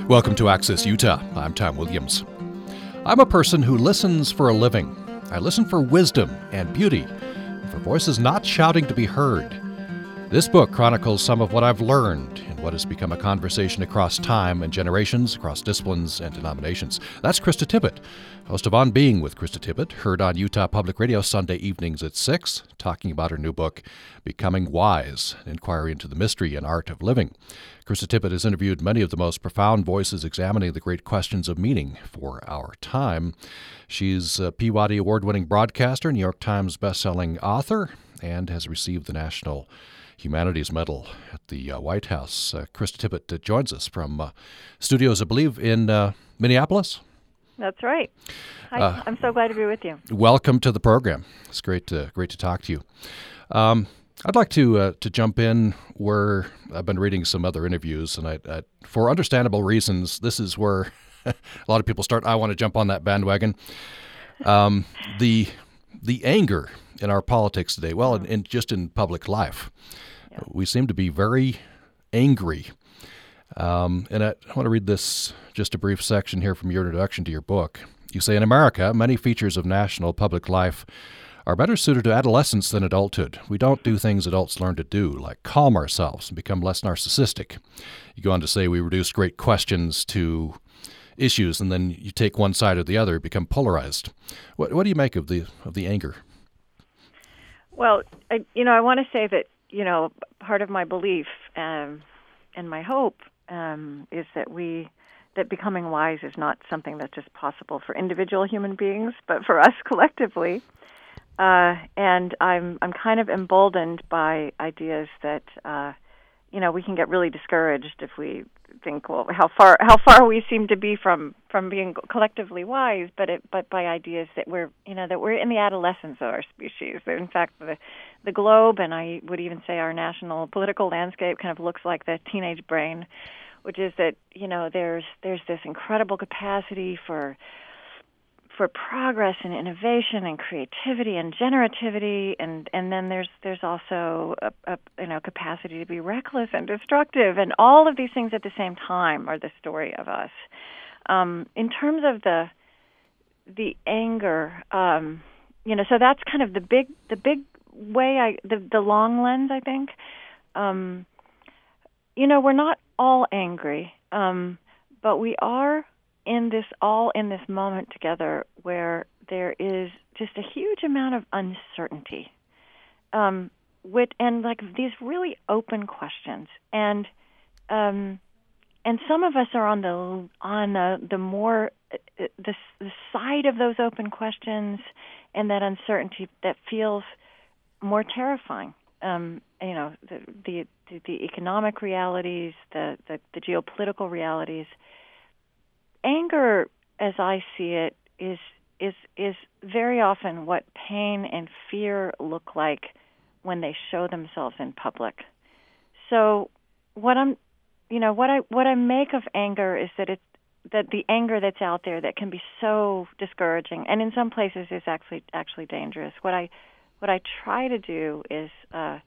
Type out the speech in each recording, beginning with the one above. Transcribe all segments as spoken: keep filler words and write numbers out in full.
Welcome to Access Utah. I'm Tom Williams. I'm a person who listens for a living. I listen for wisdom and beauty, and for voices not shouting to be heard. This book chronicles some of what I've learned in what has become a conversation across time and generations, across disciplines and denominations. That's Krista Tippett, host of On Being with Krista Tippett, heard on Utah Public Radio Sunday evenings at six, talking about her new book, Becoming Wise, an inquiry into the mystery and art of living. Krista Tippett has interviewed many of the most profound voices examining the great questions of meaning for our time. She's a Peabody Award-winning broadcaster, New York Times bestselling author, and has received the National Humanities Medal at the uh, White House. Uh, Krista Tippett uh, joins us from uh, studios, I believe, in uh, Minneapolis. That's right. Hi, uh, I'm so glad to be with you. Welcome to the program. It's great to great to talk to you. Um, I'd like to uh, to jump in where I've been reading some other interviews, and I, I, for understandable reasons, this is where a lot of people start. I want to jump on that bandwagon. Um, the the anger in our politics today, well, and, and just in public life, yeah. We seem to be very angry. Um, and I, I want to read this, just a brief section here from your introduction to your book. You say, in America, many features of national public life are better suited to adolescence than adulthood. We don't do things adults learn to do, like calm ourselves and become less narcissistic. You go on to say we reduce great questions to issues, and then you take one side or the other, become polarized. What, what do you make of the of the anger? Well, I, you know, I want to say that, you know, part of my belief um, and my hope um, is that we that becoming wise is not something that's just possible for individual human beings, but for us collectively. Uh, and I'm I'm kind of emboldened by ideas that uh, you know we can get really discouraged if we think, well, how far how far we seem to be from, from being collectively wise, but it, but by ideas that we're you know that we're in the adolescence of our species. That in fact, the the globe, and I would even say our national political landscape, kind of looks like the teenage brain, which is that you know there's there's this incredible capacity for. for progress and innovation and creativity and generativity, and, and then there's there's also a, a you know capacity to be reckless and destructive, and all of these things at the same time are the story of us. Um, in terms of the the anger, um, you know, so that's kind of the big the big way I the the long lens I think. Um, you know, we're not all angry, um, but we are. in this all in this moment together where there is just a huge amount of uncertainty, um, with and like these really open questions, and um, and some of us are on the on the, the more uh, the, the side of those open questions and that uncertainty that feels more terrifying. Um, you know, the, the the the economic realities, the the, the geopolitical realities. Anger, as I see it, is is is very often what pain and fear look like when they show themselves in public. So, what I'm, you know, what I what I make of anger is that it that the anger that's out there that can be so discouraging, and in some places is actually actually dangerous. What I what I try to do is uh,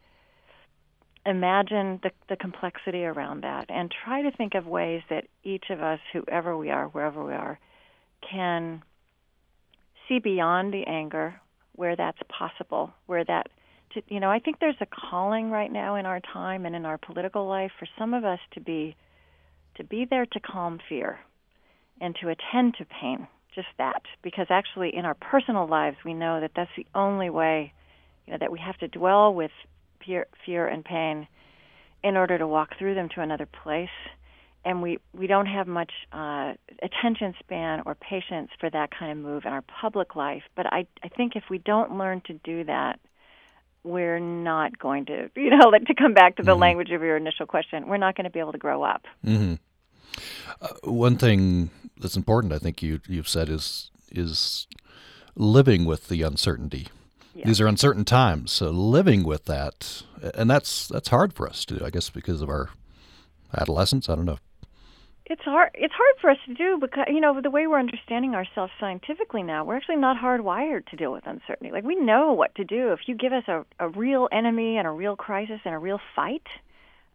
imagine the, the complexity around that and try to think of ways that each of us, whoever we are, wherever we are, can see beyond the anger where that's possible, where that, to, you know, I think there's a calling right now in our time and in our political life for some of us to be to be there to calm fear and to attend to pain, just that, because actually in our personal lives we know that that's the only way, you know, that we have to dwell with Fear, fear and pain in order to walk through them to another place. And we, we don't have much uh, attention span or patience for that kind of move in our public life. But I, I think if we don't learn to do that, we're not going to, you know, like to come back to the mm-hmm. language of your initial question, we're not going to be able to grow up. Mm-hmm. Uh, one thing that's important, I think you, you've said, is is living with the uncertainty. Yeah. These are uncertain times, so living with that, and that's that's hard for us to do, I guess, because of our adolescence. I don't know. It's hard. It's hard for us to do because, you know, the way we're understanding ourselves scientifically now, we're actually not hardwired to deal with uncertainty. Like, we know what to do. If you give us a, a real enemy and a real crisis and a real fight,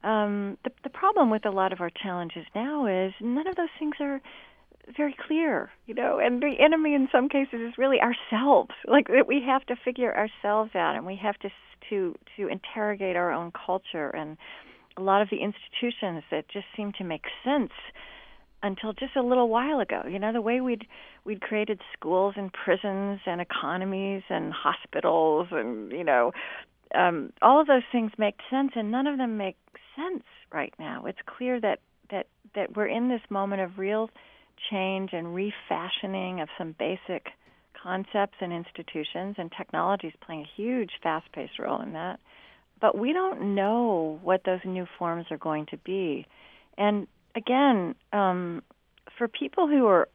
um, the, the problem with a lot of our challenges now is none of those things are very clear, you know, and the enemy in some cases is really ourselves. Like we have to figure ourselves out, and we have to to to interrogate our own culture and a lot of the institutions that just seem to make sense until just a little while ago. You know, the way we'd we'd created schools and prisons and economies and hospitals and, you know, um, all of those things make sense, and none of them make sense right now. It's clear that that that we're in this moment of real change and refashioning of some basic concepts and institutions, and technology is playing a huge, fast-paced role in that. But we don't know what those new forms are going to be. And again, um, for people who are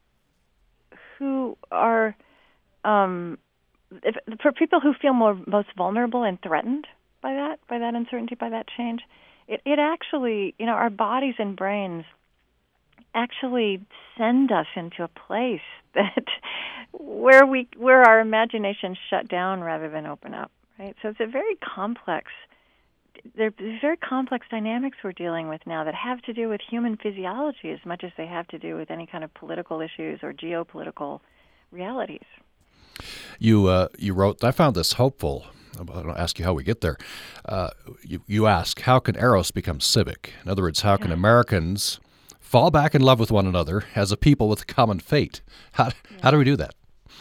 who are um, if, for people who feel more most vulnerable and threatened by that, by that uncertainty, by that change, it, it actually, you know, our bodies and brains actually send us into a place that where we where our imaginations shut down rather than open up, right? So it's a very complex there's very complex dynamics we're dealing with now that have to do with human physiology as much as they have to do with any kind of political issues or geopolitical realities. You uh, you wrote, I found this hopeful. I don't ask you how we get there. Uh, you, you ask, how can Eros become civic? In other words, how can Americans fall back in love with one another as a people with a common fate? How yeah. how do we do that?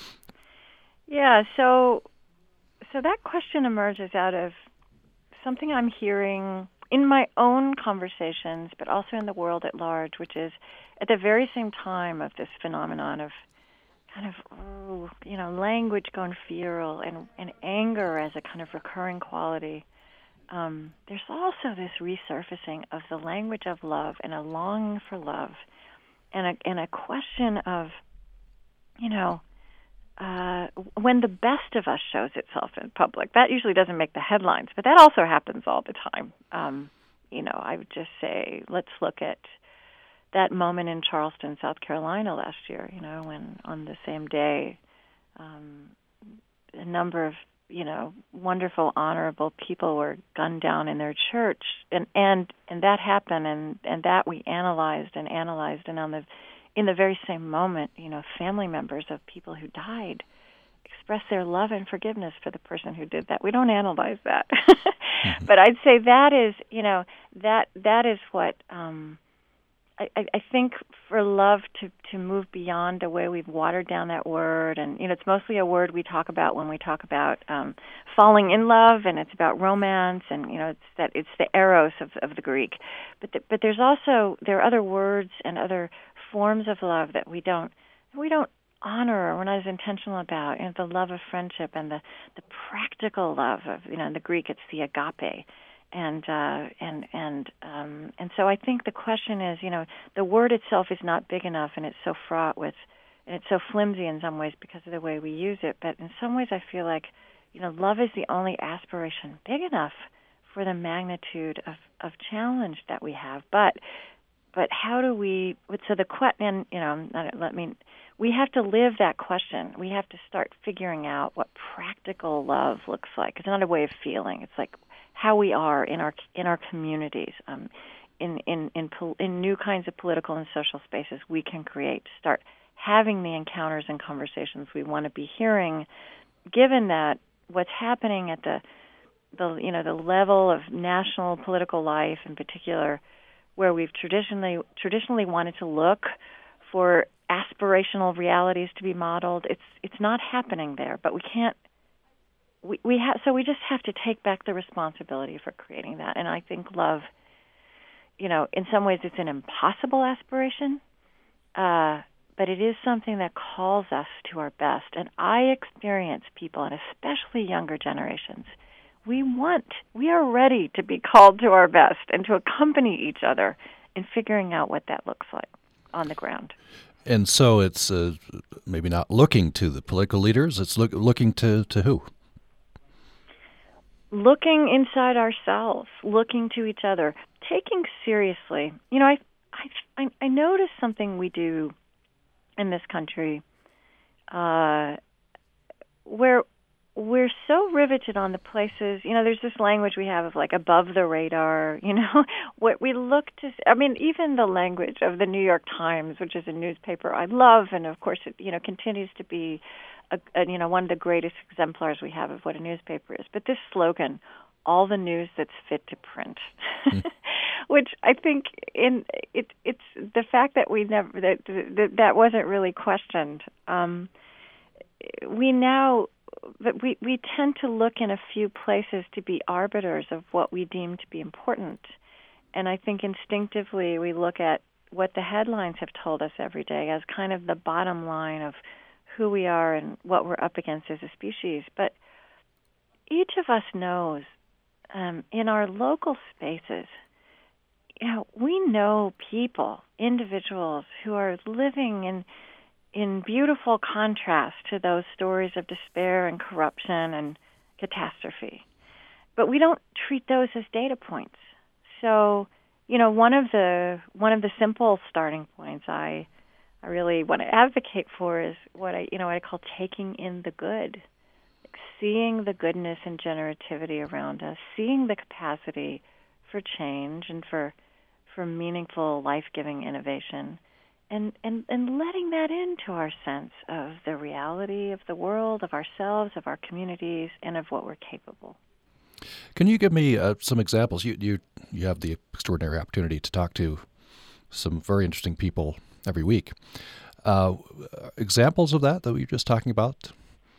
Yeah, so so that question emerges out of something I'm hearing in my own conversations, but also in the world at large, which is at the very same time of this phenomenon of kind of, oh, you know, language gone feral and, and anger as a kind of recurring quality. Um, there's also this resurfacing of the language of love and a longing for love and a, and a question of, you know, uh, when the best of us shows itself in public. That usually doesn't make the headlines, but that also happens all the time. Um, you know, I would just say, let's look at that moment in Charleston, South Carolina last year, you know, when on the same day um, a number of, you know, wonderful, honorable people were gunned down in their church. And, and, and that happened, and, and that we analyzed and analyzed. And on the in the very same moment, you know, family members of people who died expressed their love and forgiveness for the person who did that. We don't analyze that. mm-hmm. But I'd say that is, you know, that that is what um, I, I think for love to, to move beyond the way we've watered down that word. And, you know, it's mostly a word we talk about when we talk about um, falling in love, and it's about romance, and, you know, it's that it's the eros of, of the Greek. But the, but there's also, there are other words and other forms of love that we don't we don't honor, or we're not as intentional about. You know, the love of friendship and the, the practical love of, you know, in the Greek it's the agape, and uh, and and um, and so I think the question is, you know, the word itself is not big enough, and it's so fraught with, and it's so flimsy in some ways because of the way we use it. But in some ways, I feel like, you know, love is the only aspiration big enough for the magnitude of, of challenge that we have. But But how do we? So the question, you know, let me. We have to live that question. We have to start figuring out what practical love looks like. It's not a way of feeling. It's like how we are in our in our communities, um, in in in in new kinds of political and social spaces we can create. Start having the encounters and conversations we want to be hearing. Given that what's happening at the the you know the level of national political life in particular, where we've traditionally traditionally wanted to look for aspirational realities to be modeled, it's it's not happening there. But we can't. We we have so we just have to take back the responsibility for creating that. And I think love, you know, in some ways it's an impossible aspiration, uh, but it is something that calls us to our best. And I experience people, and especially younger generations, we want, we are ready to be called to our best and to accompany each other in figuring out what that looks like on the ground. And so it's uh, maybe not looking to the political leaders, it's look, looking to, to who? Looking inside ourselves, looking to each other, taking seriously. You know, I, I, I noticed something we do in this country uh, where we're so riveted on the places, you know, there's this language we have of like above the radar, you know, what we look to, I mean, even the language of the New York Times, which is a newspaper I love, and of course it, you know, continues to be, a, a, you know, one of the greatest exemplars we have of what a newspaper is. But this slogan, all the news that's fit to print, mm. which I think in it, it's the fact that we never, that that, that wasn't really questioned. Um, we now, But we, we tend to look in a few places to be arbiters of what we deem to be important. And I think instinctively we look at what the headlines have told us every day as kind of the bottom line of who we are and what we're up against as a species. But each of us knows um, in our local spaces, you know, we know people, individuals who are living in in beautiful contrast to those stories of despair and corruption and catastrophe. But we don't treat those as data points. So, you know, one of the one of the simple starting points I I really want to advocate for is what I you know what I call taking in the good, like seeing the goodness and generativity around us, seeing the capacity for change and for for meaningful, life-giving innovation. And, and and letting that into our sense of the reality of the world, of ourselves, of our communities, and of what we're capable. Can you give me uh, some examples? You, you you have the extraordinary opportunity to talk to some very interesting people every week. Uh, examples of that that we were just talking about?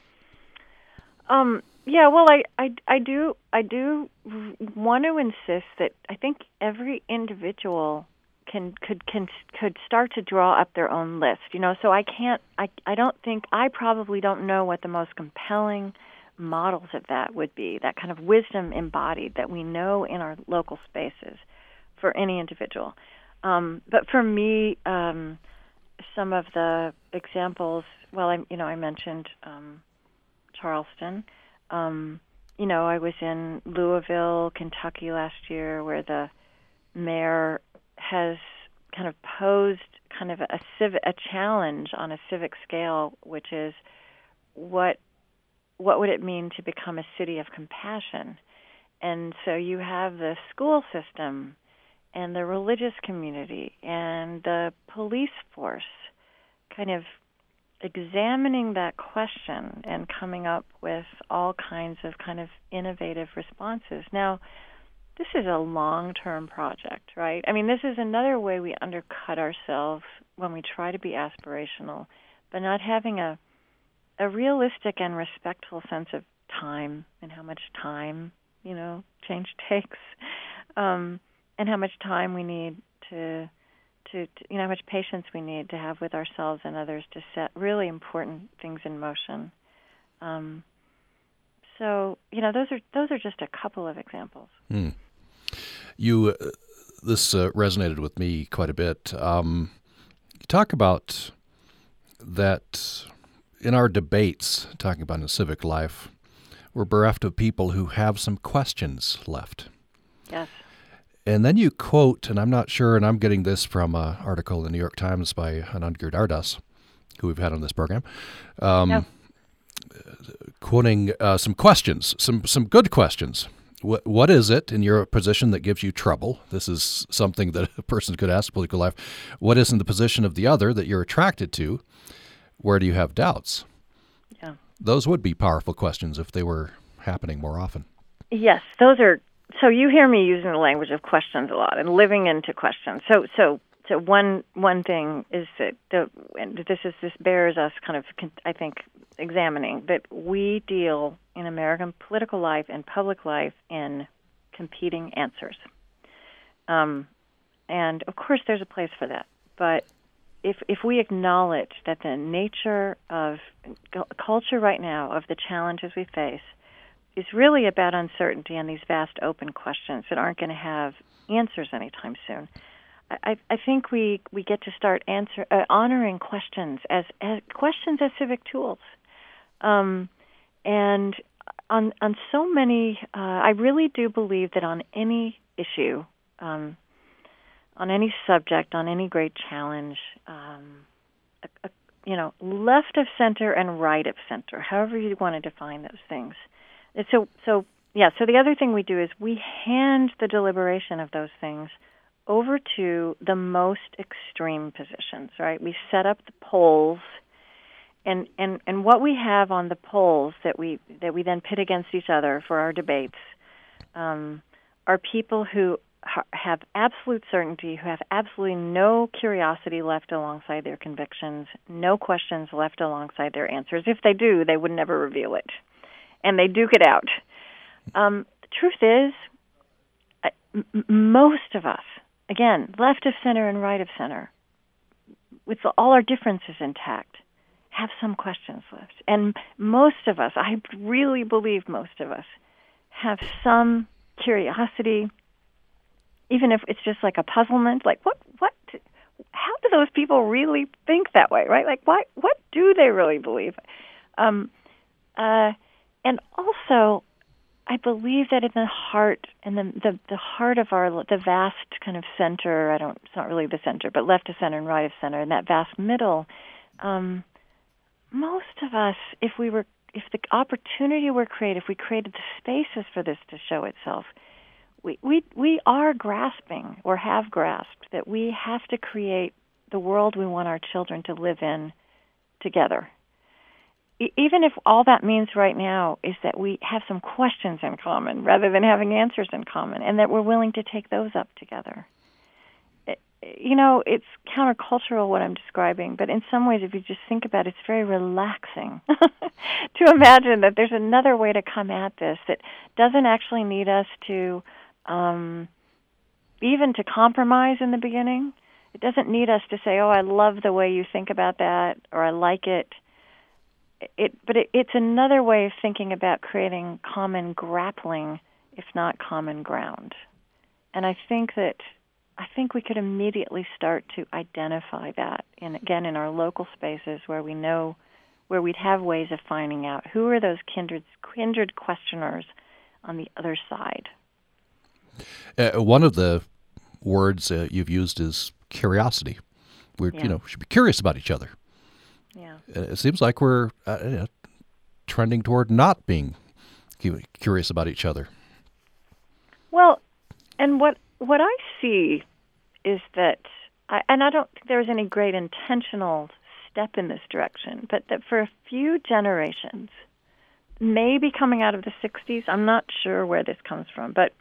Um, yeah, well, I, I, I do I do want to insist that I think every individual can could can could start to draw up their own list, you know. So I can't. I I don't think I probably don't know what the most compelling models of that would be. That kind of wisdom embodied that we know in our local spaces for any individual. Um, but for me, um, some of the examples. Well, I you know I mentioned um, Charleston. Um, you know, I was in Louisville, Kentucky last year, where the mayor has kind of posed kind of a, civ- a challenge on a civic scale, which is what what would it mean to become a city of compassion? And so you have the school system and the religious community and the police force kind of examining that question and coming up with all kinds of kind of innovative responses. Now, this is a long-term project, right? I mean, this is another way we undercut ourselves when we try to be aspirational, but not having a a realistic and respectful sense of time and how much time, you know, change takes, um, and how much time we need to, to, to, you know, how much patience we need to have with ourselves and others to set really important things in motion. Um, so, you know, those are those are just a couple of examples. Hmm. You, uh, this uh, resonated with me quite a bit. Um, you talk about that in our debates, talking about in civic life, we're bereft of people who have some questions left. Yes. And then you quote, and I'm not sure, and I'm getting this from an article in the New York Times by Anandgir Dardas, who we've had on this program, um, yeah. quoting uh, some questions, some some good questions. What what is it in your position that gives you trouble? This is something that a person could ask political life. What is in the position of the other that you're attracted to? Where do you have doubts? Yeah. Those would be powerful questions if they were happening more often. Yes, those are. So you hear me using the language of questions a lot and living into questions. So so so one one thing is that the and this is this bears us kind of I think examining that we deal in American political life and public life in competing answers. Um, and of course there's a place for that, but If if we acknowledge that the nature of culture right now, of the challenges we face, is really about uncertainty and these vast open questions that aren't going to have answers anytime soon, I, I think we, we get to start answer uh, honoring questions as, as questions as civic tools, um, and on on so many. Uh, I really do believe that on any issue. Um, On any subject, on any great challenge, um, a, a, you know, left of center and right of center, however you want to define those things. And so, so yeah, so the other thing we do is we hand the deliberation of those things over to the most extreme positions, right? We set up the poles, and, and, and what we have on the poles that we that we then pit against each other for our debates um, are people who ha- have absolute certainty, who have absolutely no curiosity left alongside their convictions, no questions left alongside their answers. If they do, they would never reveal it, and they duke it out. Um, the truth is, uh, m- most of us, again, left of center and right of center, with all our differences intact, have some questions left. And most of us, I really believe most of us, have some curiosity, even if it's just like a puzzlement, like what, what, how do those people really think that way, right? Like, why, what do they really believe? Um, uh, and also, I believe that in the heart, in the, the the heart of our the vast kind of center, I don't, it's not really the center, but left of center and right of center, and that vast middle, um, most of us, if we were, if the opportunity were created, if we created the spaces for this to show itself, we we we are grasping or have grasped that we have to create the world we want our children to live in together. Even if all that means right now is that we have some questions in common rather than having answers in common, and that we're willing to take those up together. It, you know, it's countercultural what I'm describing, but in some ways, if you just think about it, it's very relaxing to imagine that there's another way to come at this that doesn't actually need us to um, even to compromise in the beginning. It doesn't need us to say, oh, I love the way you think about that, or I like it. It, but it, it's another way of thinking about creating common grappling, if not common ground. And I think that I think we could immediately start to identify that, in, again, in our local spaces where we know, where we'd have ways of finding out who are those kindred, kindred questioners on the other side. Uh, one of the words uh, you've used is curiosity. We yeah. you know should be curious about each other. Yeah. It seems like we're uh, you know, trending toward not being curious about each other. Well, and what what I see is that, I, and I don't think there's any great intentional step in this direction, but that for a few generations, maybe coming out of the sixties, I'm not sure where this comes from, but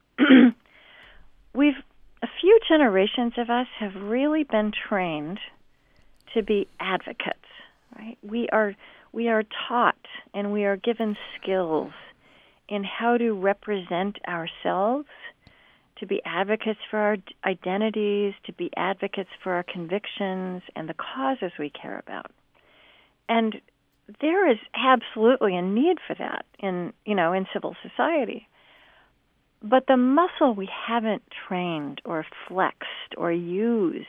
we've, a few generations of us have really been trained to be advocates. Right? We are we are taught and we are given skills in how to represent ourselves, to be advocates for our identities, to be advocates for our convictions and the causes we care about. And there is absolutely a need for that in, you know, in civil society. But the muscle we haven't trained or flexed or used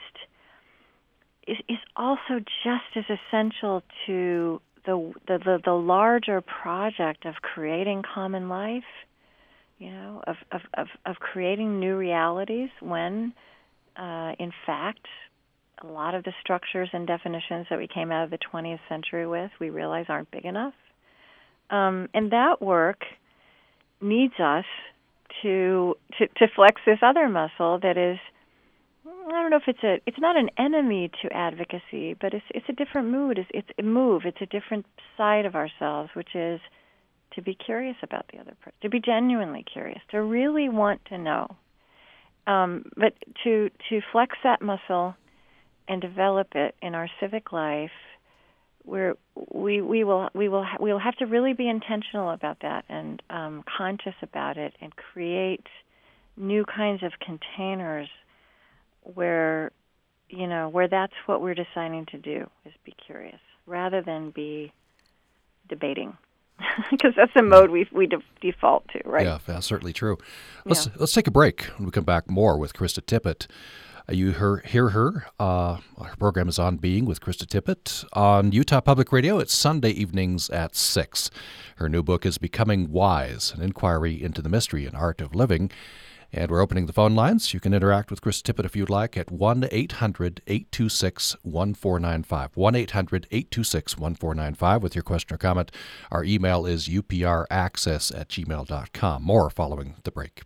is, is also just as essential to the, the the the larger project of creating common life, you know, of of, of, of creating new realities when, uh, in fact, a lot of the structures and definitions that we came out of the twentieth century with, we realize aren't big enough. Um, and that work needs us to, to to flex this other muscle that is, I don't know if it's a, it's not an enemy to advocacy, but it's it's a different mood. It's, it's a move. It's a different side of ourselves, which is to be curious about the other person, to be genuinely curious, to really want to know. Um, but to to flex that muscle and develop it in our civic life, where we we will we will ha- we will have to really be intentional about that and um, conscious about it, and create new kinds of containers where, you know, where that's what we're deciding to do, is be curious rather than be debating, because that's the mode we we de- default to, right? Yeah, that's certainly true. Let's yeah. let's take a break. When we come back, more with Krista Tippett. Uh, you hear, hear her. Uh, her program is On Being with Krista Tippett on Utah Public Radio. It's Sunday evenings at six. Her new book is Becoming Wise, an inquiry into the mystery and art of living. And we're opening the phone lines. You can interact with Chris Tippett if you'd like at one eight hundred eight two six one four nine five. one eight hundred eight two six one four nine five with your question or comment. Our email is u p r access at gmail dot com. More following the break.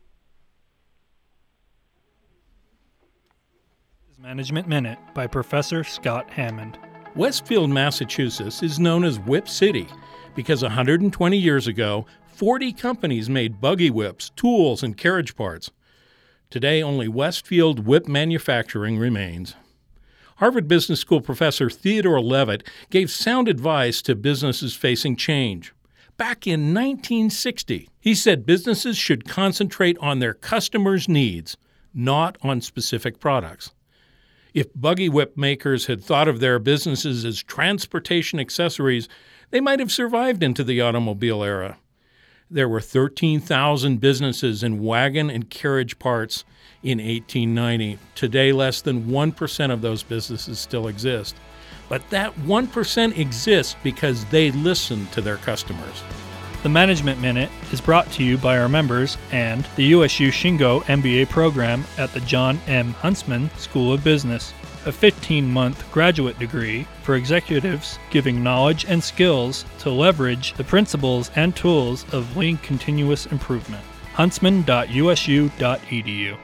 Management Minute by Professor Scott Hammond. Westfield, Massachusetts is known as Whip City because one hundred twenty years ago, forty companies made buggy whips, tools, and carriage parts. Today, only Westfield Whip Manufacturing remains. Harvard Business School professor Theodore Levitt gave sound advice to businesses facing change. Back in nineteen sixty, he said businesses should concentrate on their customers' needs, not on specific products. If buggy whip makers had thought of their businesses as transportation accessories, they might have survived into the automobile era. There were thirteen thousand businesses in wagon and carriage parts in eighteen ninety. Today, less than one percent of those businesses still exist. But that one percent exists because they listen to their customers. The Management Minute is brought to you by our members and the U S U Shingo M B A program at the John M. Huntsman School of Business, a fifteen-month graduate degree for executives giving knowledge and skills to leverage the principles and tools of lean continuous improvement. huntsman dot u s u dot e d u.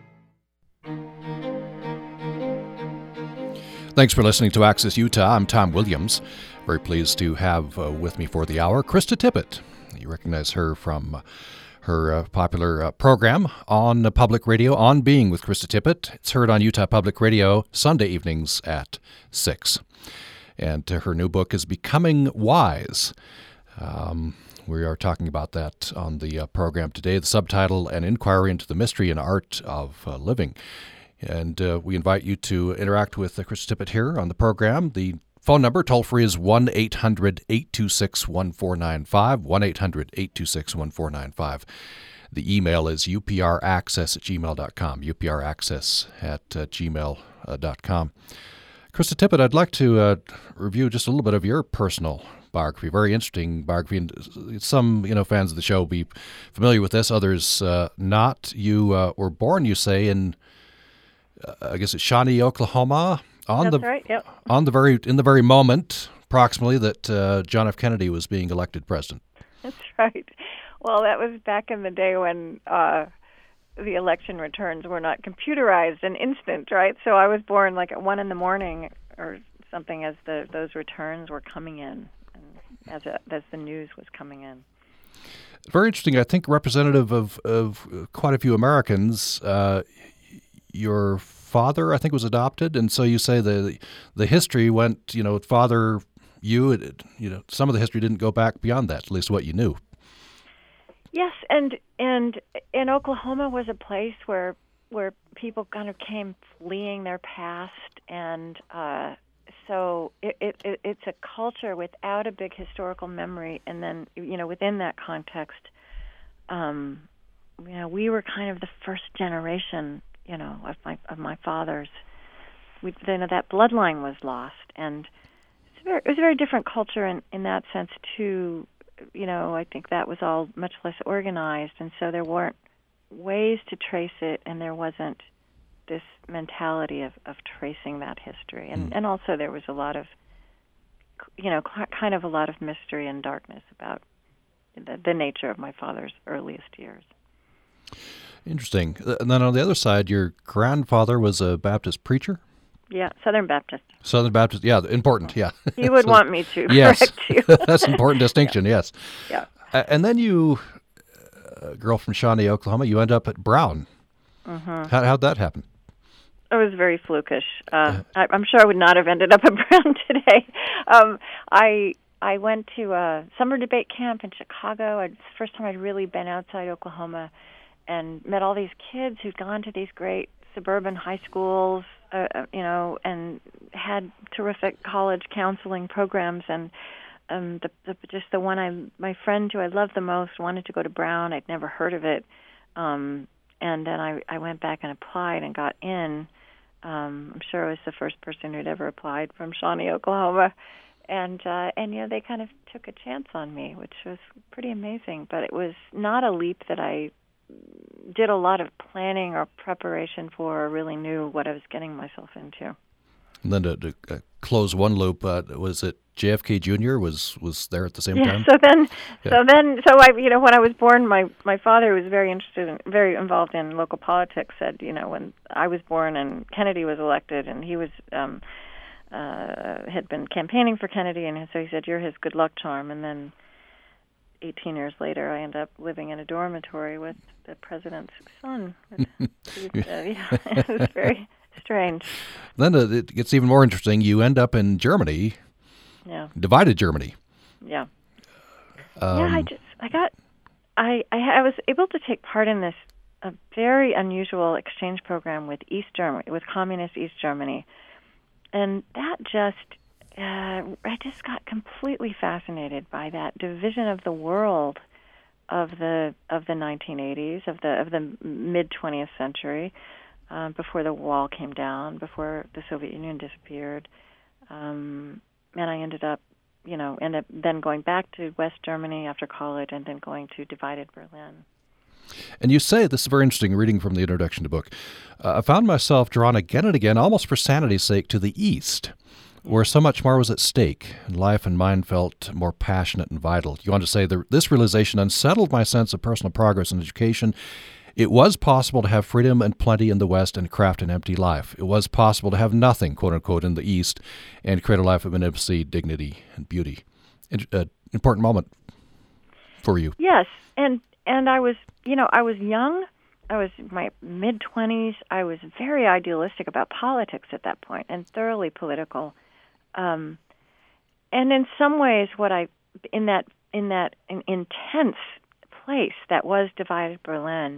Thanks for listening to Access Utah. I'm Tom Williams. Very pleased to have uh, with me for the hour Krista Tippett. You recognize her from uh, her uh, popular uh, program on uh, public radio, On Being with Krista Tippett. It's heard on Utah Public Radio Sunday evenings at six. And uh, her new book is Becoming Wise. Um, we are talking about that on the uh, program today. The subtitle, An Inquiry into the Mystery and Art of uh, Living. And uh, we invite you to interact with uh, Krista Tippett here on the program. The phone number, toll-free, is one eight hundred eight two six one four nine five, one eight hundred eight two six one four nine five. The email is u p r access at gmail dot com, u p r access at uh, gmail dot com. Krista Tippett, I'd like to uh, review just a little bit of your personal biography, very interesting biography. And some you know, fans of the show will be familiar with this, others uh, not. You uh, were born, you say, in, uh, I guess it's Shawnee, Oklahoma. On That's the right, yep. on the very in the very moment, approximately, that uh, John F. Kennedy was being elected president. That's right. Well, that was back in the day when uh, the election returns were not computerized and instant, right? So I was born like at one in the morning or something as the those returns were coming in, and as a, as the news was coming in. Very interesting. I think representative of of quite a few Americans. Uh, your father, I think, was adopted, and so you say the the history went, you know, father, you, it, you know, some of the history didn't go back beyond that, at least what you knew. Yes, and and and Oklahoma was a place where where people kind of came fleeing their past, and uh, so it, it it's a culture without a big historical memory, and then you know within that context, um, you know, we were kind of the first generation. You know, of my of my father's, we, you know, that bloodline was lost, and it's very, it was a very different culture in, in that sense too. You know, I think that was all much less organized, and so there weren't ways to trace it, and there wasn't this mentality of, of tracing that history, and mm. and also there was a lot of, you know, kind of a lot of mystery and darkness about the, the nature of my father's earliest years. Interesting. And then on the other side, your grandfather was a Baptist preacher? Yeah, Southern Baptist. Southern Baptist, yeah, important, yeah. You would so, want me to yes. correct you. That's an important distinction, yeah. yes. Yeah. Uh, and then you, a girl from Shawnee, Oklahoma, you end up at Brown. Mm-hmm. How, how'd that happen? It was very flukish. Uh, I, I'm sure I would not have ended up at Brown today. Um, I I went to a summer debate camp in Chicago. It's the first time I'd really been outside Oklahoma, and met all these kids who'd gone to these great suburban high schools, uh, you know, and had terrific college counseling programs. And um, the, the, just the one I, my friend who I loved the most wanted to go to Brown. I'd never heard of it. Um, and then I, I went back and applied and got in. Um, I'm sure I was the first person who'd ever applied from Shawnee, Oklahoma. And, uh, and, you know, they kind of took a chance on me, which was pretty amazing. But it was not a leap that I did a lot of planning or preparation for, or really knew what I was getting myself into. And then to, to uh, close one loop, uh, was it J F K Junior was was there at the same yeah, time? So then, yeah. so then, so I, you know, when I was born, my my father was very interested, in, very involved in local politics. Said, you know, when I was born and Kennedy was elected, and he was um, uh, had been campaigning for Kennedy, and so he said, "You're his good luck charm." And then, eighteen years later, I end up living in a dormitory with the president's son. Which, uh, yeah, it was very strange. Then uh, it gets even more interesting. You end up in Germany. Yeah. Divided Germany. Yeah. Um, yeah, I just, I got, I, I, I was able to take part in this a very unusual exchange program with East Germany, with communist East Germany, and that just, uh, I just got completely fascinated by that division of the world of the of the nineteen eighties, of the of the mid twentieth century, um, before the wall came down, before the Soviet Union disappeared. Um, And I ended up, you know, ended up then going back to West Germany after college, and then going to divided Berlin. And you say, this is very interesting, reading from the introduction to the book, uh, I found myself drawn again and again, almost for sanity's sake, to the East, where so much more was at stake, and life and mind felt more passionate and vital. You want to say, the, this realization unsettled my sense of personal progress and education. It was possible to have freedom and plenty in the West and craft an empty life. It was possible to have nothing, quote unquote, in the East and create a life of intimacy, dignity, and beauty. An uh, important moment for you. Yes, and and I was, you know, I was young. I was in my mid twenties. I was very idealistic about politics at that point, and thoroughly political. Um, and in some ways, what I in that in that in, intense place that was divided Berlin,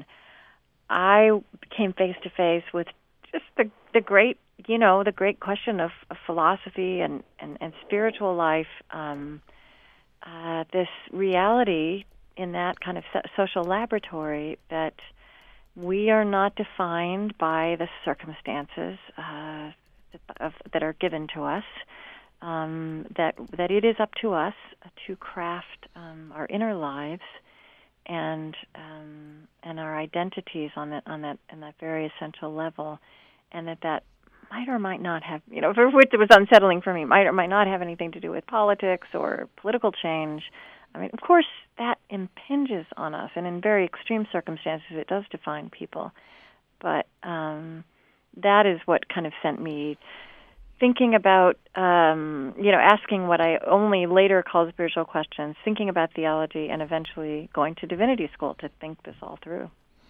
I came face to face with just the the great, you know, the great question of, of philosophy and, and, and spiritual life. Um, uh, this reality in that kind of so- social laboratory that we are not defined by the circumstances uh, that, of, that are given to us. Um, that that it is up to us to craft um, our inner lives and um, and our identities on that on that on that very essential level, and that that might or might not have, you know, for which it was unsettling for me, might or might not have anything to do with politics or political change. I mean, of course, that impinges on us, and in very extreme circumstances, it does define people. But um, that is what kind of sent me thinking about, um, you know, asking what I only later called spiritual questions, thinking about theology, and eventually going to divinity school to think this all through.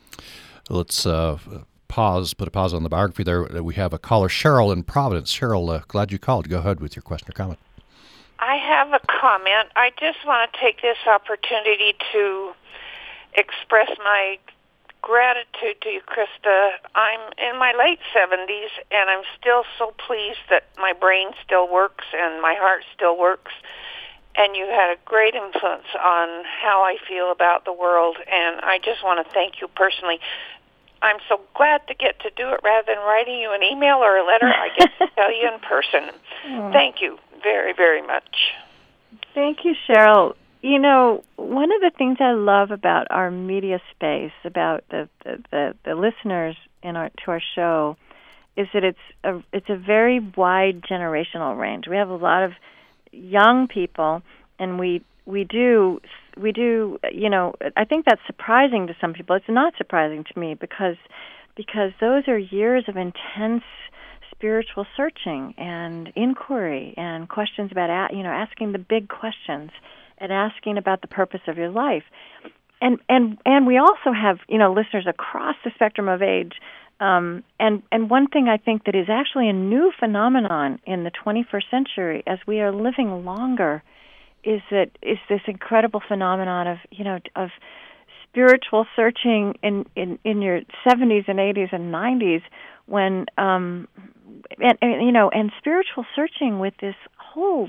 Let's uh, pause, put a pause on the biography there. We have a caller, Cheryl in Providence. Cheryl, uh, glad you called. Go ahead with your question or comment. I have a comment. I just want to take this opportunity to express my gratitude to you, Krista. I'm in my late seventies, and I'm still so pleased that my brain still works and my heart still works. And you had a great influence on how I feel about the world, and I just want to thank you personally. I'm so glad to get to do it rather than writing you an email or a letter. I get to tell you in person. Oh. Thank you very, very much. Thank you, Cheryl. You know, one of the things I love about our media space, about the, the, the, the listeners in our to our show, is that it's a it's a very wide generational range. We have a lot of young people, and we we do we do you know I think that's surprising to some people. It's not surprising to me because because those are years of intense spiritual searching and inquiry and questions about you know asking the big questions and asking about the purpose of your life. And and and we also have, you know, listeners across the spectrum of age. Um, and, and one thing I think that is actually a new phenomenon in the twenty-first century as we are living longer is that is this incredible phenomenon of, you know, of spiritual searching in, in, in your seventies and eighties and nineties when, um, and, and, you know, and spiritual searching with this whole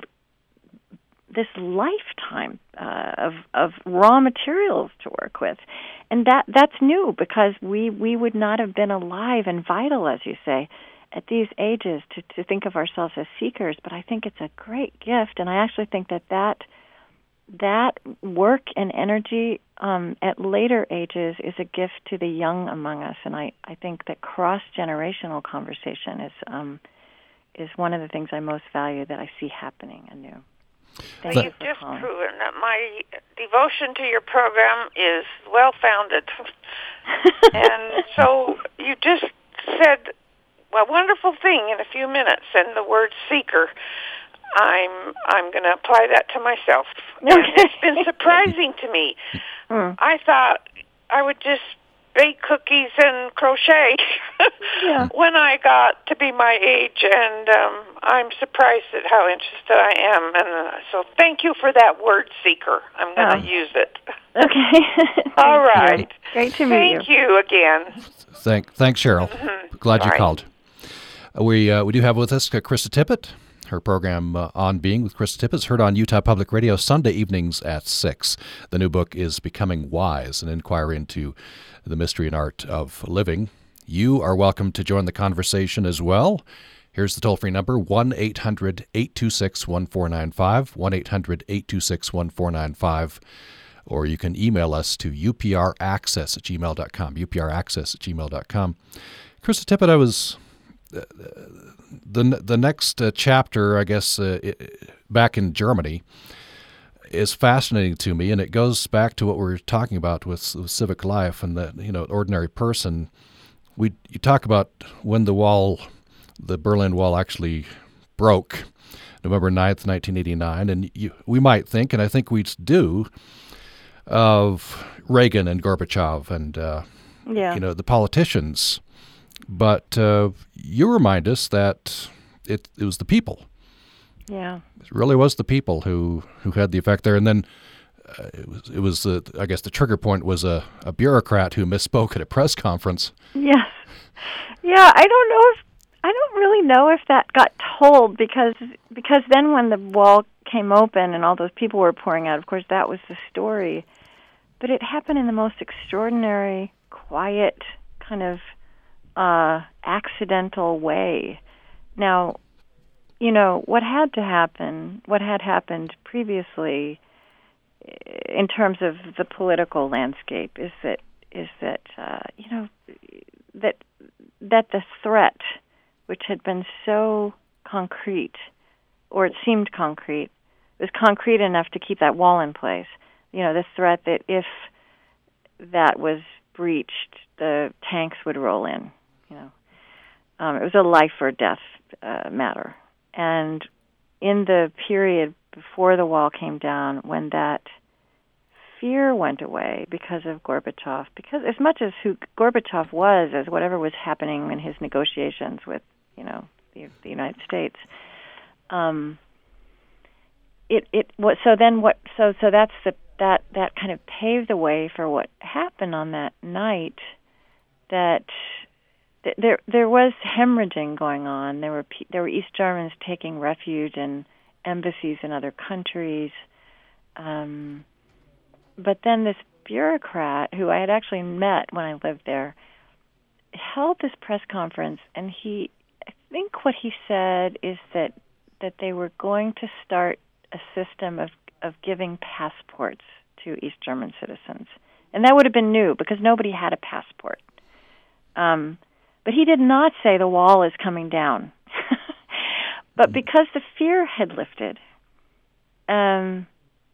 this lifetime uh, of of raw materials to work with, and that that's new because we we would not have been alive and vital, as you say, at these ages to to think of ourselves as seekers. But I think it's a great gift, and I actually think that that that work and energy um, at later ages is a gift to the young among us, and I, I think that cross-generational conversation is um, is one of the things I most value that I see happening anew. Thank well, you you've just calling. proven that my devotion to your program is well-founded. And so you just said a wonderful thing in a few minutes, and the word seeker. I'm I'm going to apply that to myself. Okay. And it's been surprising to me. Mm. I thought I would just bake cookies and crochet Yeah. when I got to be my age, and um, I'm surprised at how interested I am. And uh, so thank you for that word, seeker. I'm going to Oh. use it. Okay. All right. You. Great to meet Thank you. you again. Thank, thanks, Cheryl. Mm-hmm. Glad you Bye. called. Uh, we uh, we do have with us uh, Krista Tippett. Her program, uh, On Being with Krista Tippett, is heard on Utah Public Radio Sunday evenings at six. The new book is Becoming Wise, an inquiry into the mystery and art of living. You are welcome to join the conversation as well. Here's the toll-free number, one eight hundred eight two six one four nine five, one eight hundred eight two six one four nine five. Or you can email us to u p r access at gmail dot com, u p r access at gmail dot com. Krista Tippett, I was... Uh, the the next uh, chapter, I guess, uh, it, back in Germany, is fascinating to me, and it goes back to what we were talking about with, with civic life and the you know ordinary person. We you talk about when the wall, the Berlin Wall, actually broke, November ninth, nineteen eighty-nine, and you, we might think, and I think we do, of Reagan and Gorbachev and uh, Yeah. you know the politicians. But uh, you remind us that it, it was the people. Yeah. It really was the people who, who had the effect there. And then uh, it was, it was uh, I guess the trigger point was a, a bureaucrat who misspoke at a press conference. Yes. Yeah, I don't know if I don't really know if that got told because because then when the wall came open and all those people were pouring out, of course that was the story. But it happened in the most extraordinary, quiet, kind of uh, accidental way. Now, you know, what had to happen, what had happened previously in terms of the political landscape is that is that uh, you know that that the threat, which had been so concrete, or it seemed concrete, was concrete enough to keep that wall in place. You know, the threat that if that was breached, the tanks would roll in. You know, um, it was a life or death uh, matter. And in the period before the wall came down, when that fear went away because of Gorbachev, because as much as who Gorbachev was, as whatever was happening in his negotiations with, you know, the, the United States, um, it it was so then what so so that's the that that kind of paved the way for what happened on that night. That There, there was hemorrhaging going on. There were there were East Germans taking refuge in embassies in other countries. Um, but then this bureaucrat, who I had actually met when I lived there, held this press conference, and he, I think what he said is that that they were going to start a system of of giving passports to East German citizens, and that would have been new because nobody had a passport. Um, But he did not say the wall is coming down. But because the fear had lifted, um,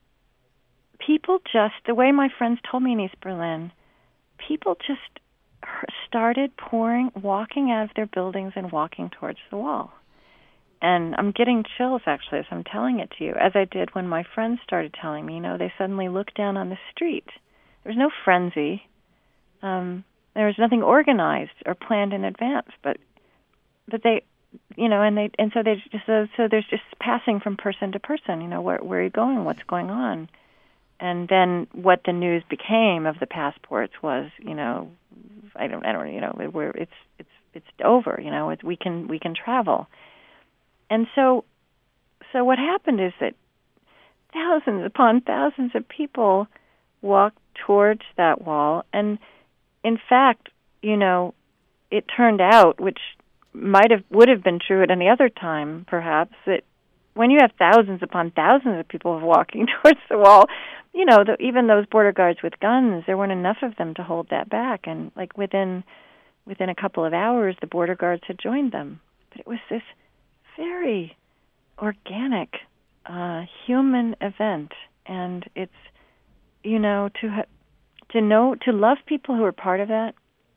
people just, the way my friends told me in East Berlin, people just started pouring, walking out of their buildings and walking towards the wall. And I'm getting chills, actually, as I'm telling it to you, as I did when my friends started telling me, you know, they suddenly looked down on the street. There was no frenzy. Um There was nothing organized or planned in advance, but but they, you know, and they and so they just so, so there's just passing from person to person. You know, where where are you going? What's going on? And then what the news became of the passports was, you know, I don't, I don't, you know, where it's it's it's over. You know, it's, we can we can travel. And so, so what happened is that thousands upon thousands of people walked towards that wall. And in fact, you know, it turned out, which might have would have been true at any other time, perhaps, that when you have thousands upon thousands of people walking towards the wall, you know, the, even those border guards with guns, there weren't enough of them to hold that back. And like within within a couple of hours, the border guards had joined them. But it was this very organic, uh, human event, and it's, you know, to ha- to know, to love people who are part of that,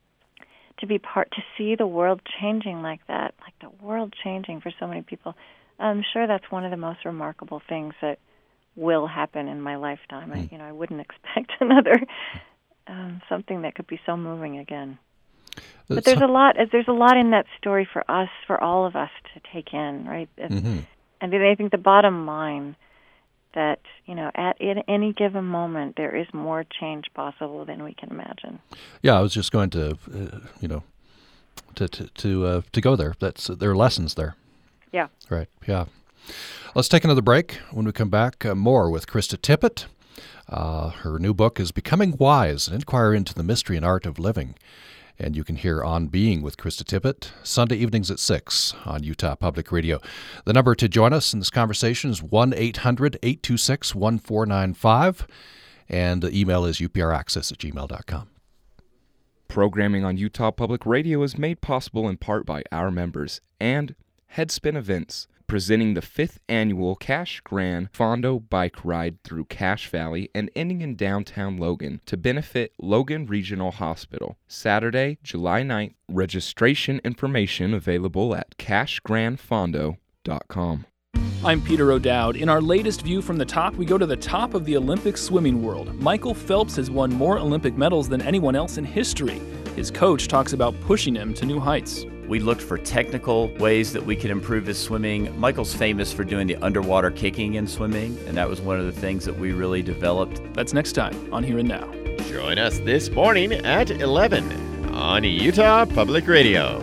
to be part, to see the world changing like that, like the world changing for so many people. I'm sure that's one of the most remarkable things that will happen in my lifetime. Mm. I, you know, I wouldn't expect another um, something that could be so moving again. But there's a lot. There's a lot in that story for us, for all of us to take in, right? Mm-hmm. And I think the bottom line that, you know, at in any given moment there is more change possible than we can imagine. Yeah, I was just going to, uh, you know, to to to, uh, to go there. That's there are lessons there. Yeah. Right. Yeah. Let's take another break. When we come back, uh, more with Krista Tippett. Uh, her new book is Becoming Wise, an inquiry into the mystery and art of living. And you can hear On Being with Krista Tippett Sunday evenings at six on Utah Public Radio. The number to join us in this conversation is one eight hundred eight two six one four nine five, and the email is u p r access at gmail dot com. Programming on Utah Public Radio is made possible in part by our members and Headspin Events, presenting the fifth annual Cache Grand Fondo Bike Ride through Cache Valley and ending in downtown Logan to benefit Logan Regional Hospital. Saturday, July ninth. Registration information available at cache grand fondo dot com. I'm Peter O'Dowd. In our latest View from the Top, we go to the top of the Olympic swimming world. Michael Phelps has won more Olympic medals than anyone else in history. His coach talks about pushing him to new heights. We looked for technical ways that we could improve his swimming. Michael's famous for doing the underwater kicking in swimming, and that was one of the things that we really developed. That's next time on Here and Now. Join us this morning at eleven on Utah Public Radio.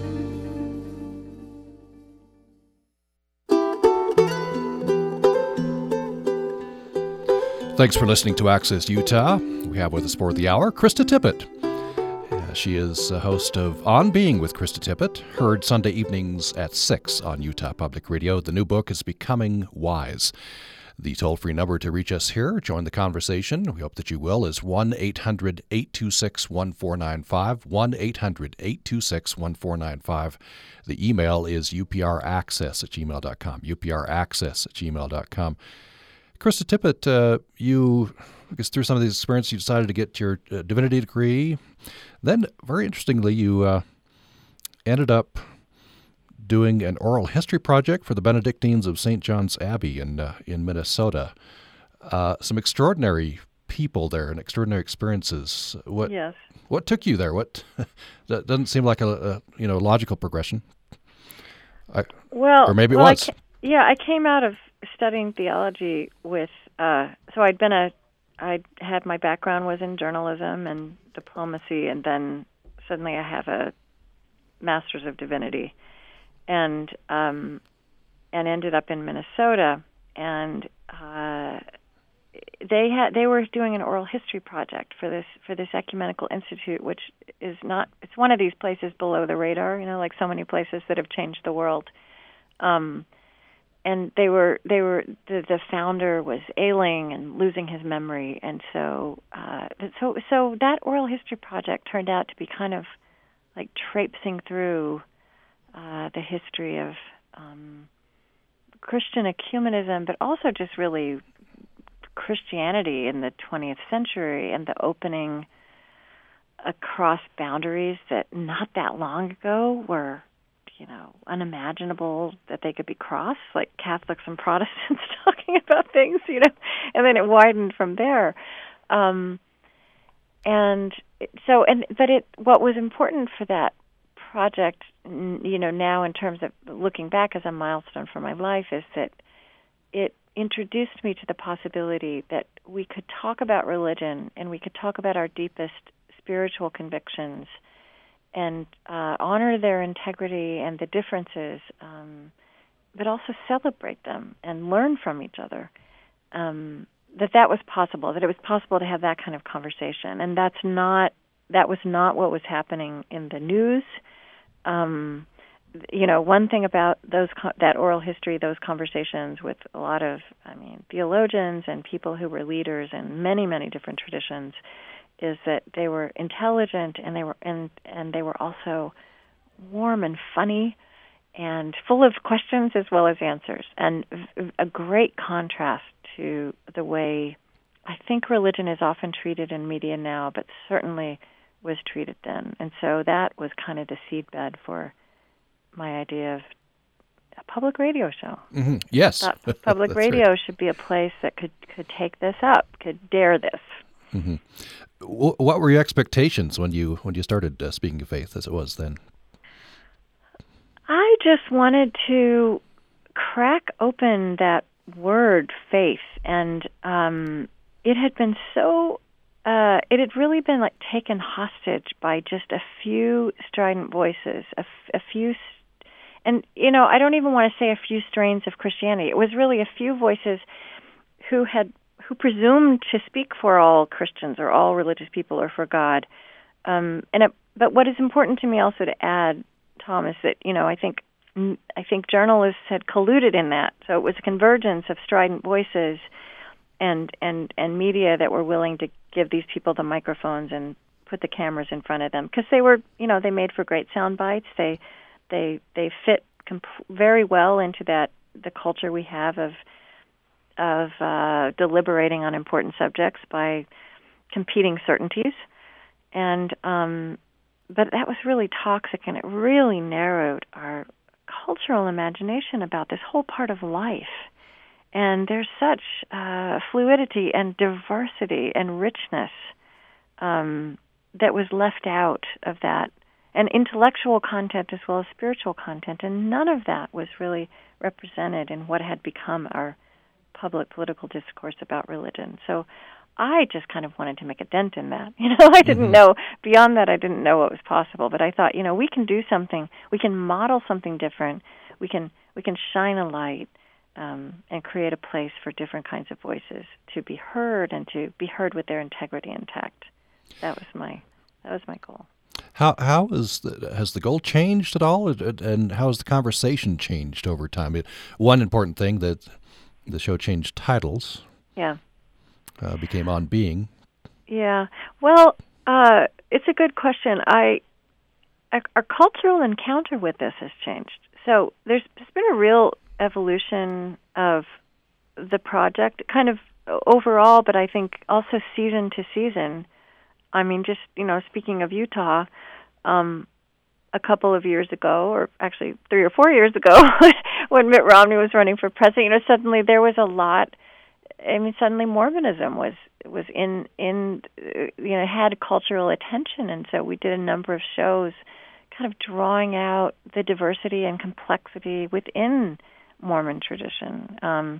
Thanks for listening to Access Utah. We have with us for the hour Krista Tippett. She is a host of On Being with Krista Tippett, heard Sunday evenings at six on Utah Public Radio. The new book is Becoming Wise. The toll-free number to reach us here, join the conversation, we hope that you will, is one eight hundred eight two six one four nine five, one eight hundred eight two six one four nine five. The email is u p r access at gmail dot com, u p r access at gmail dot com. Krista Tippett, uh, you, I guess through some of these experiences, you decided to get your uh, divinity degree. Then, very interestingly, you uh, ended up doing an oral history project for the Benedictines of Saint John's Abbey in uh, in Minnesota. Uh, some extraordinary people there and extraordinary experiences. What yes. What took you there? What that doesn't seem like a, a you know logical progression. I, well, or maybe it well, was. I ca- yeah, I came out of studying theology with. Uh, so I'd been a. I had my background was in journalism and diplomacy, and then suddenly I have a Master's of Divinity, and um, and ended up in Minnesota, and uh, they had they were doing an oral history project for this for this ecumenical institute, which is not it's one of these places below the radar, you know, like so many places that have changed the world. Um, And they were they were the, the founder was ailing and losing his memory, and so uh, so so that oral history project turned out to be kind of like traipsing through uh, the history of um, Christian ecumenism, but also just really Christianity in the twentieth century and the opening across boundaries that not that long ago were, you know, unimaginable that they could be crossed, like Catholics and Protestants talking about things, you know, and then it widened from there. Um, and so, and but it, what was important for that project, you know, now in terms of looking back as a milestone for my life, is that it introduced me to the possibility that we could talk about religion and we could talk about our deepest spiritual convictions and uh, honor their integrity and the differences, um, but also celebrate them and learn from each other, um, that that was possible, that it was possible to have that kind of conversation. And that's not, that was not what was happening in the news. Um, you know, one thing about those that oral history, those conversations with a lot of, I mean, theologians and people who were leaders in many, many different traditions, is that they were intelligent and they were and and they were also warm and funny and full of questions as well as answers, and a great contrast to the way I think religion is often treated in media now, but certainly was treated then. And so that was kind of the seedbed for my idea of a public radio show. Mm-hmm. Yes. I thought public radio right. should be a place that could, could take this up, could dare this. Mm-hmm. What were your expectations when you when you started uh, Speaking of Faith, as it was then? I just wanted to crack open that word, faith, and um, it had been so, uh, it had really been like taken hostage by just a few strident voices, a, f- a few, st- and, you know, I don't even want to say a few strains of Christianity. It was really a few voices who had, who presumed to speak for all Christians or all religious people or for God. Um, and it, but what is important to me also to add, Tom, is that, you know, I think I think journalists had colluded in that. So it was a convergence of strident voices and and and media that were willing to give these people the microphones and put the cameras in front of them, because they were, you know, they made for great sound bites. They they they fit comp- very well into that the culture we have of of uh, deliberating on important subjects by competing certainties. And um, but that was really toxic, and it really narrowed our cultural imagination about this whole part of life. And there's such uh, fluidity and diversity and richness um, that was left out of that, and intellectual content as well as spiritual content, and none of that was really represented in what had become our public political discourse about religion. So I just kind of wanted to make a dent in that. You know, I didn't mm-hmm. know, beyond that I didn't know what was possible, but I thought, you know, we can do something, we can model something different, we can we can shine a light um, and create a place for different kinds of voices to be heard and to be heard with their integrity intact. That was my that was my goal. How how is the, has the goal changed at all, and how has the conversation changed over time? It, one important thing that the show changed titles. Yeah. Uh, became On Being. Yeah. Well, uh, it's a good question. I our, our cultural encounter with this has changed. So there's, there's been a real evolution of the project, kind of overall, but I think also season to season. I mean, just, you know, speaking of Utah, um, a couple of years ago, or actually three or four years ago, when Mitt Romney was running for president, you know, suddenly there was a lot. I mean, suddenly Mormonism was was in in you know had cultural attention, and so we did a number of shows, kind of drawing out the diversity and complexity within Mormon tradition. Um,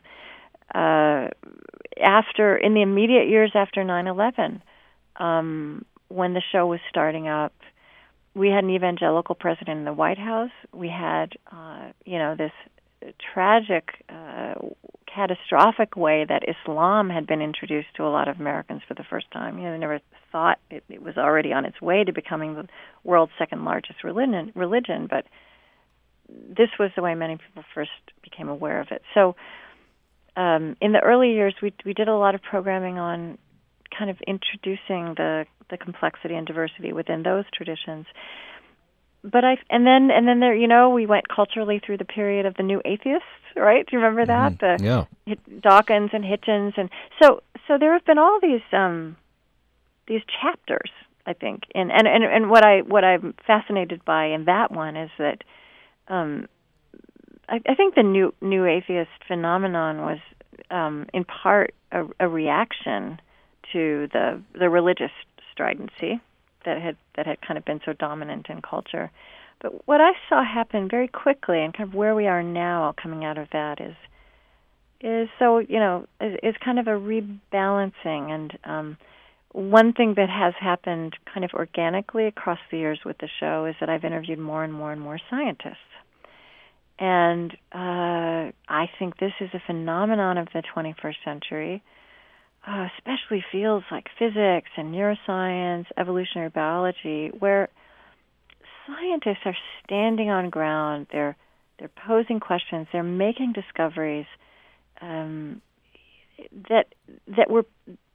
uh, after in the immediate years after nine eleven, um, when the show was starting up, we had an evangelical president in the White House. We had uh, you know this tragic, uh, catastrophic way that Islam had been introduced to a lot of Americans for the first time. You know, they never thought it, it was already on its way to becoming the world's second largest religion, religion, but this was the way many people first became aware of it. So um, in the early years, we we did a lot of programming on kind of introducing the, the complexity and diversity within those traditions. But I and then and then there you know we went culturally through the period of the New Atheists, right? Do you remember that? Mm-hmm. The yeah. Dawkins and Hitchens, and so so there have been all these um, these chapters, I think, and, and and and what I what I'm fascinated by in that one is that um, I, I think the New New Atheist phenomenon was um, in part a, a reaction to the the religious stridency that had that had kind of been so dominant in culture. But what I saw happen very quickly, and kind of where we are now coming out of that, is is so, you know, is, is kind of a rebalancing. And um, one thing that has happened kind of organically across the years with the show is that I've interviewed more and more and more scientists. And uh, I think this is a phenomenon of the twenty-first century, Uh, especially fields like physics and neuroscience, evolutionary biology, where scientists are standing on ground. They're they're posing questions. They're making discoveries um, that that were,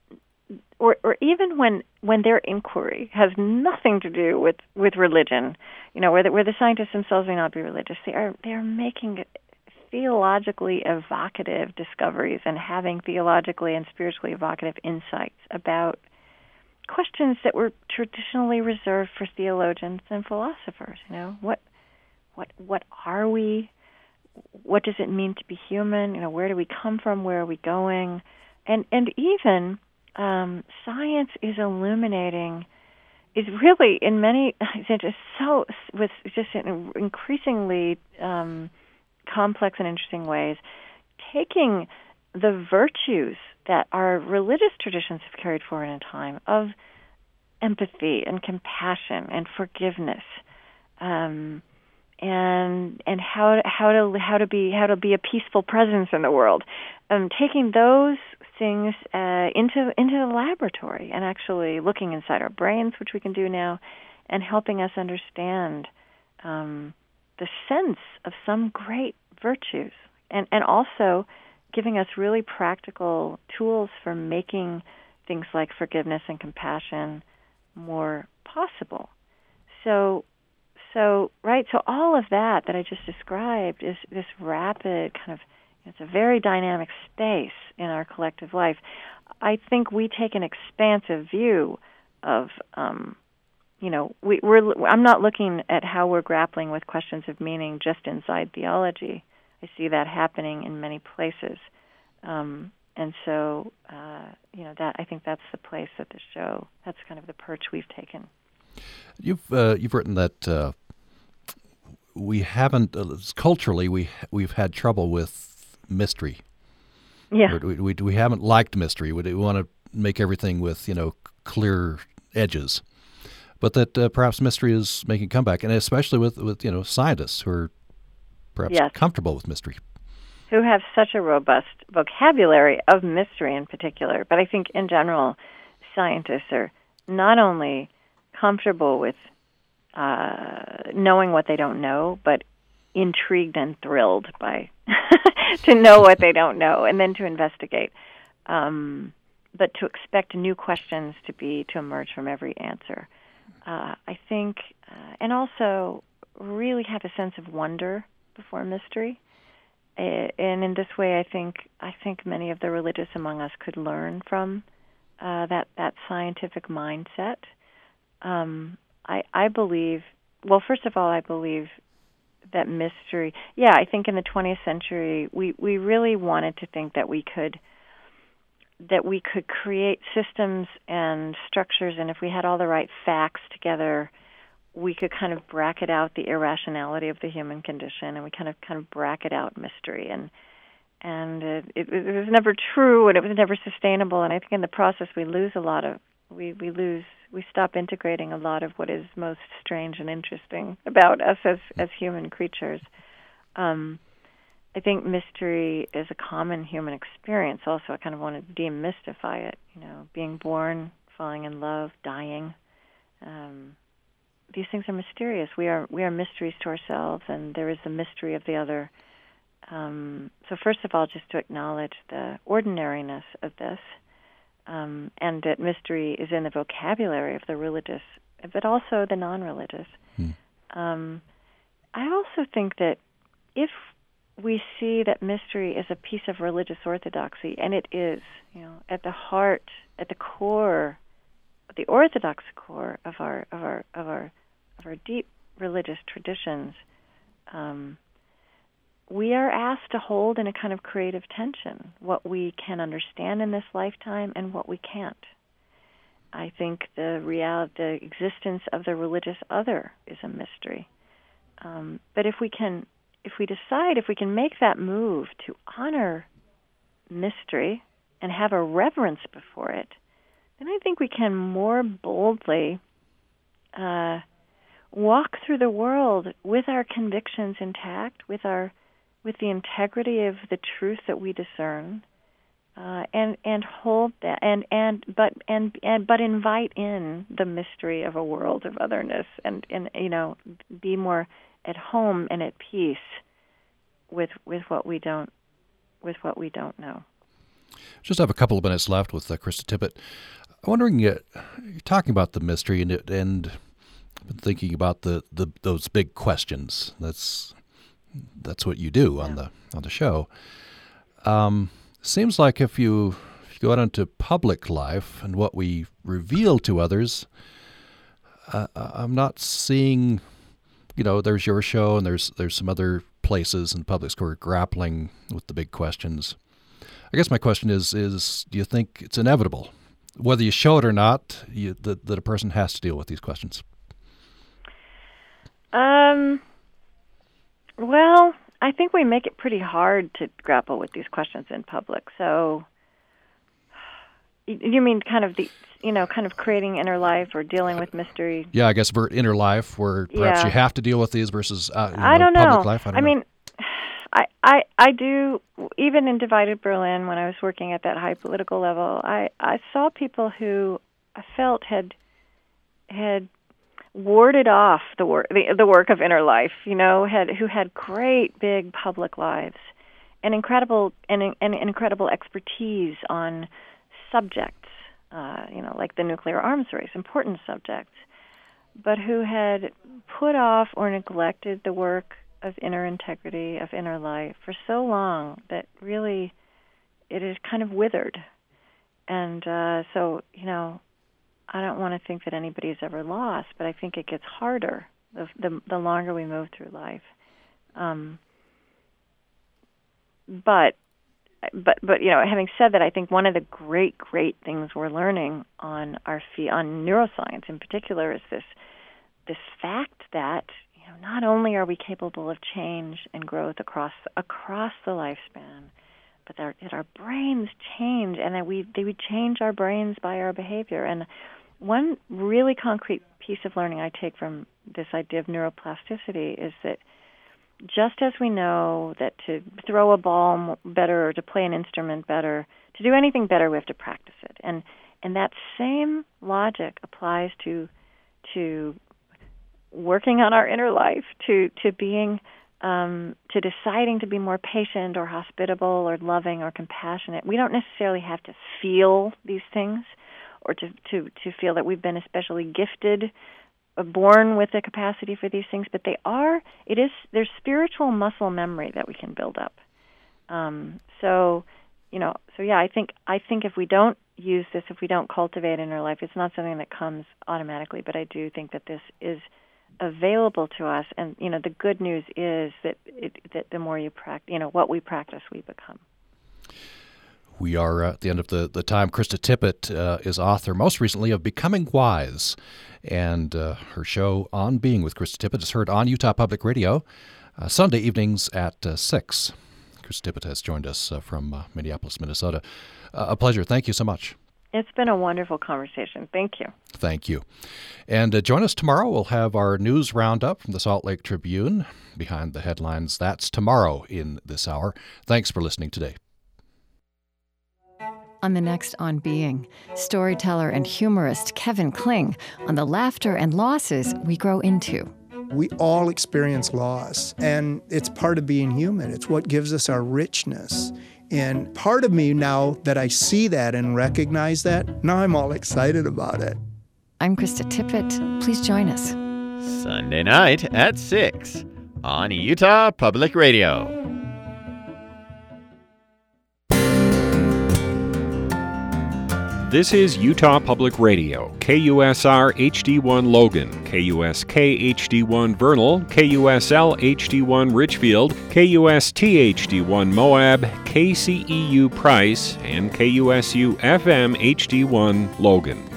or or even when when their inquiry has nothing to do with, with religion, you know, where the, where the scientists themselves may not be religious, they are they are making theologically evocative discoveries and having theologically and spiritually evocative insights about questions that were traditionally reserved for theologians and philosophers. You know, what what what are we? What does it mean to be human? You know, where do we come from? Where are we going? And and even um, science is illuminating. Is really in many it's just so with just in increasingly um, complex and interesting ways, taking the virtues that our religious traditions have carried forward in time of empathy and compassion and forgiveness, um, and and how how to how to be how to be a peaceful presence in the world, um, taking those things uh, into into the laboratory and actually looking inside our brains, which we can do now, and helping us understand um, the sense of some great virtues, and and also giving us really practical tools for making things like forgiveness and compassion more possible. So, so right. So all of that that I just described is this rapid kind of. It's a very dynamic space in our collective life. I think we take an expansive view of, um, you know, we, we're. I'm not looking at how we're grappling with questions of meaning just inside theology. I see that happening in many places, um, and so uh, you know that I think that's the place that the show. That's kind of the perch we've taken. You've uh, you've written that uh, we haven't uh, culturally we we've had trouble with mystery. Yeah, we, we we haven't liked mystery. We, we want to make everything with you know clear edges, but that uh, perhaps mystery is making a comeback, and especially with with you know scientists who are perhaps yes. comfortable with mystery, who have such a robust vocabulary of mystery in particular. But I think in general, scientists are not only comfortable with uh, knowing what they don't know, but intrigued and thrilled by to know what they don't know and then to investigate, um, but to expect new questions to be to emerge from every answer. Uh, I think, uh, and also really have a sense of wonder before mystery. Uh, and in this way, I think I think many of the religious among us could learn from uh, that that scientific mindset. Um, I, I believe. Well, first of all, I believe that mystery. Yeah, I think in the twentieth century, we, we really wanted to think that we could that we could create systems and structures, and if we had all the right facts together, we could kind of bracket out the irrationality of the human condition, and we kind of kind of bracket out mystery, and and it, it, it was never true, and it was never sustainable. And I think in the process, we lose a lot of we we lose we stop integrating a lot of what is most strange and interesting about us as as human creatures. Um, I think mystery is a common human experience. Also, I kind of want to demystify it. You know, being born, falling in love, dying. Um, these things are mysterious. We are we are mysteries to ourselves, and there is the mystery of the other. Um, so first of all, just to acknowledge the ordinariness of this, um, and that mystery is in the vocabulary of the religious, but also the non-religious. Hmm. Um, I also think that if we see that mystery is a piece of religious orthodoxy, and it is, you know, at the heart, at the core, the orthodox core of our of our of our of our deep religious traditions, um, we are asked to hold in a kind of creative tension what we can understand in this lifetime and what we can't. I think the real the existence of the religious other is a mystery. Um, but if we can, if we decide, if we can make that move to honor mystery and have a reverence before it, then I think we can more boldly uh, walk through the world with our convictions intact, with our with the integrity of the truth that we discern, uh, and and hold that, and and but and and but invite in the mystery of a world of otherness, and and you know, be more at home and at peace with with what we don't with what we don't know. Just have a couple of minutes left with uh, Krista Tippett. I'm wondering, uh, you're talking about the mystery and and thinking about the, the those big questions. That's that's what you do on yeah. the on the show. Um, seems like if you if you go out into public life and what we reveal to others, uh, I'm not seeing. You know, there's your show and there's there's some other places in public who are grappling with the big questions. I guess my question is: is do you think it's inevitable, whether you show it or not, you, that that a person has to deal with these questions? Um. Well, I think we make it pretty hard to grapple with these questions in public. So, you mean kind of the, you know, kind of creating inner life or dealing with mystery? Yeah, I guess for inner life, where perhaps yeah. you have to deal with these versus uh, you know, I don't know. public life. I, don't I know. mean, I, I I do, even in Divided Berlin, when I was working at that high political level, I, I saw people who I felt had had warded off the work the, the work of inner life, you know, had who had great big public lives and incredible and, and incredible expertise on subjects, uh, you know, like the nuclear arms race, important subjects, but who had put off or neglected the work of inner integrity, of inner life for so long that really it is kind of withered. And uh, so, you know, I don't want to think that anybody's ever lost, but I think it gets harder the the, the longer we move through life. Um, but But, but you know, having said that, I think one of the great, great things we're learning on our fee- on neuroscience in particular is this this fact that, you know, not only are we capable of change and growth across across the lifespan, but that our, that our brains change, and that we they we change our brains by our behavior. And one really concrete piece of learning I take from this idea of neuroplasticity is that just as we know that to throw a ball better or to play an instrument better, to do anything better, we have to practice it. And and that same logic applies to to working on our inner life, to to being um, to deciding to be more patient or hospitable or loving or compassionate. We don't necessarily have to feel these things or to, to, to feel that we've been especially gifted, born with the capacity for these things, but they are, it is, there's spiritual muscle memory that we can build up. Um, so, you know, so yeah, I think, I think if we don't use this, if we don't cultivate inner life, it's not something that comes automatically, but I do think that this is available to us. And, you know, the good news is that it, that the more you practice, you know, what we practice, we become. We are at the end of the, the time. Krista Tippett uh, is author, most recently, of Becoming Wise. And uh, her show, On Being with Krista Tippett, is heard on Utah Public Radio uh, Sunday evenings at uh, six. Krista Tippett has joined us uh, from uh, Minneapolis, Minnesota. Uh, a pleasure. Thank you so much. It's been a wonderful conversation. Thank you. Thank you. And uh, join us tomorrow. We'll have our news roundup from the Salt Lake Tribune. Behind the headlines, that's tomorrow in this hour. Thanks for listening today. On the next On Being, storyteller and humorist Kevin Kling on the laughter and losses we grow into. We all experience loss, and it's part of being human. It's what gives us our richness. And part of me, now that I see that and recognize that, now I'm all excited about it. I'm Krista Tippett. Please join us. Sunday night at six on Utah Public Radio. This is Utah Public Radio, K U S R H D one Logan, K U S K H D one Vernal, K U S L H D one Richfield, K U S T H D one Moab, K C E U Price, and K U S U F M H D one Logan.